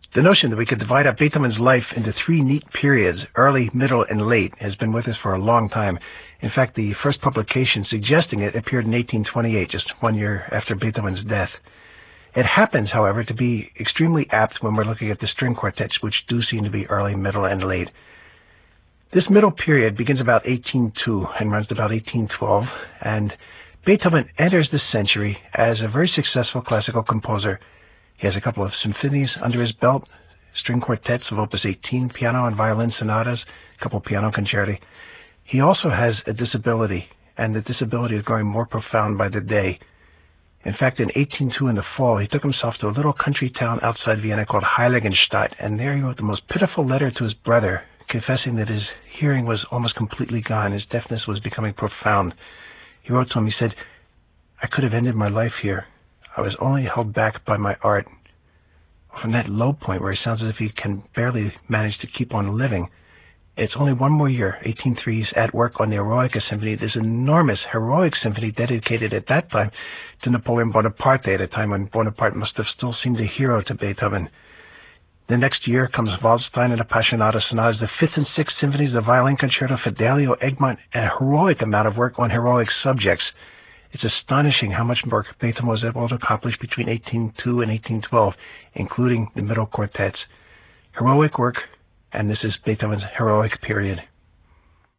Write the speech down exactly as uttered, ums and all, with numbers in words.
The notion that we could divide up Beethoven's life into three neat periods, early, middle, and late, has been with us for a long time. In fact, the first publication suggesting it appeared in eighteen twenty-eight, just one year after Beethoven's death. It happens, however, to be extremely apt when we're looking at the string quartets, which do seem to be early, middle, and late. This middle period begins about eighteen oh two and runs to about eighteen twelve, and Beethoven enters this century as a very successful classical composer. He has a couple of symphonies under his belt, string quartets of Opus eighteen, piano and violin sonatas, a couple piano concerti. He also has a disability, and the disability is growing more profound by the day. In fact, in eighteen oh two in the fall, he took himself to a little country town outside Vienna called Heiligenstadt, and there he wrote the most pitiful letter to his brother, confessing that his hearing was almost completely gone. His deafness was becoming profound. He wrote to him, he said, "I could have ended my life here. I was only held back by my art." From that low point where he sounds as if he can barely manage to keep on living, it's only one more year, eighteen oh three, he's at work on the Eroica Symphony, this enormous heroic symphony dedicated at that time to Napoleon Bonaparte, at a time when Bonaparte must have still seemed a hero to Beethoven. The next year comes Waldstein and Appassionata Sonatas, the fifth and sixth symphonies, the violin concerto, Fidelio, Egmont, a heroic amount of work on heroic subjects. It's astonishing how much work Beethoven was able to accomplish between eighteen oh two and eighteen twelve, including the middle quartets. Heroic work, and this is Beethoven's heroic period.